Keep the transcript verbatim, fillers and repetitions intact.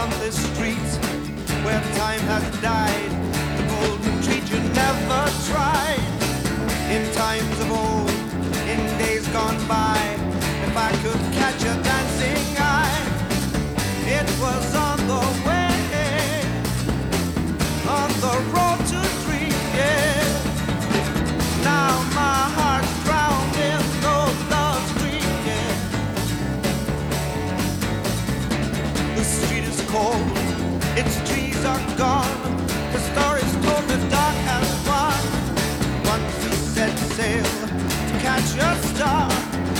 on this street where time has died, the golden treat you never tried. In times of old, in days gone by, if I could catch a dancing eye, it was on the way, on the road to dream, yeah. Now my heart's drowned in those love's dream, yeah. The street is cold, its trees are gone, the story's told, the dark has won. Once we set sail to catch a star,